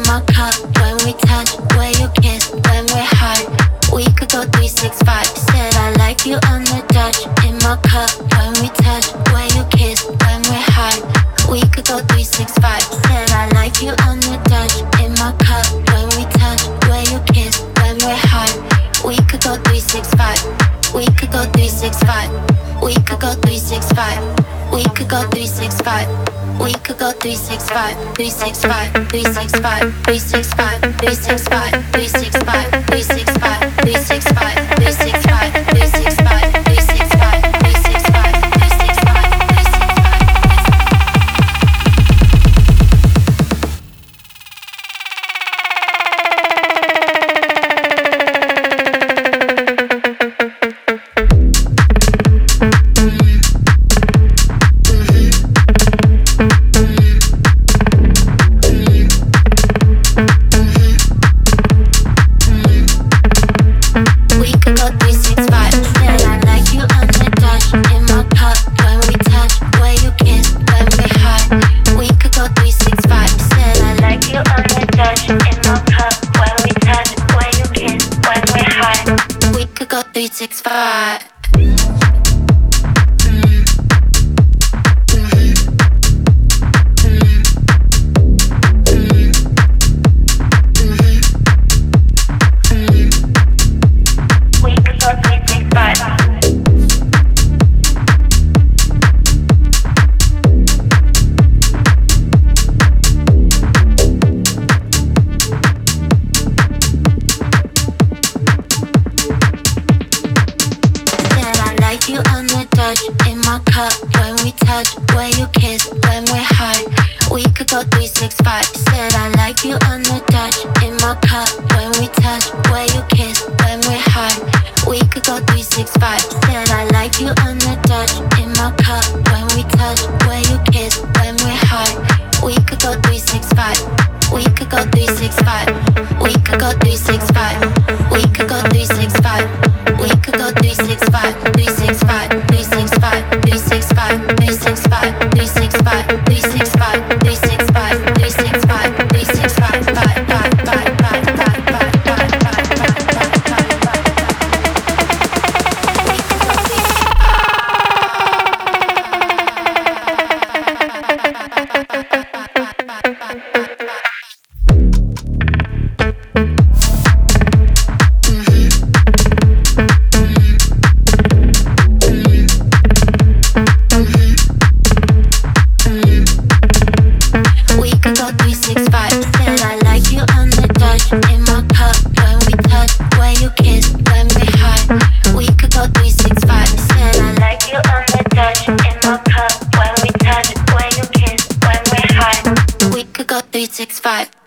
my cup when we touch, where you kiss when we're high. We could go 365. Said I like you on the Dutch. In my cup when we touch, where you kiss when we're high. We could go 365. Said I like you on the Dutch. In my cup when we touch, where you kiss when we're high. We could go 365. We could go 365. We could go 365. We could go 365. We could go 365, 365, 365, 365, 365, 365, 365, 365, 365, 365, 365, 365, 365, 365. You on the Dutch in my cup when we touch, where you kiss when we're high. We could go 365. Said I like you on the Dutch in my cup when we touch, where you kiss when we're high. We could go 365. Said I like you on the Dutch in my cup when we touch, where you kiss when we're high. We could go 365. We could go 365. We could go 365. We could go 365. We could go 365. 365. 365. 365. 365. 365. 365. 365. 365. 365. 365.